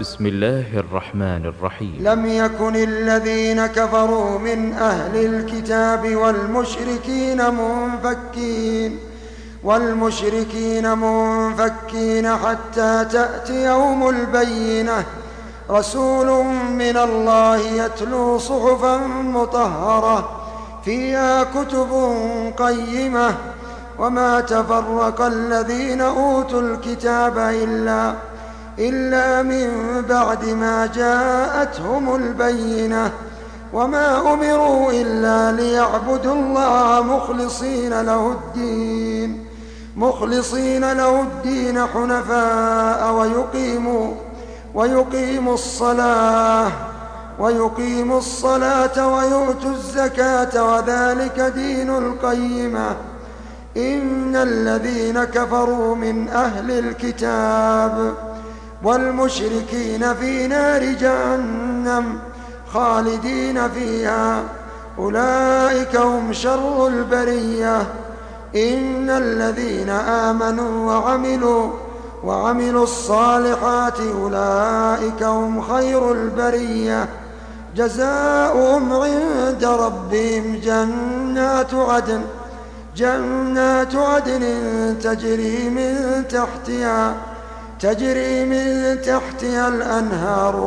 بسم الله الرحمن الرحيم. لم يكن الذين كفروا من أهل الكتاب والمشركين منفكين حتى تأتي يوم البينة، رسول من الله يتلو صحفا مطهرة فيها كتب قيمة، وما تفرق الذين أوتوا الكتاب إلا من بعد ما جاءتهم البينة، وما أمروا إلا ليعبدوا الله مخلصين له الدين حنفاء ويقيموا الصلاة ويؤتوا الزكاة، وذلك دين القيمة. إن الذين كفروا من أهل الكتاب والمشركين في نار جهنم خالدين فيها، أولئك هم شر البرية. إن الذين آمنوا وعملوا الصالحات أولئك هم خير البرية، جزاؤهم عند ربهم جنات عدن تجري من تحتها الأنهار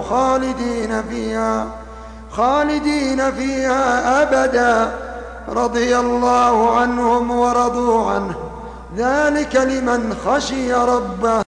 خالدين فيها أبدا، رضي الله عنهم ورضوا عنه، ذلك لمن خشي ربه.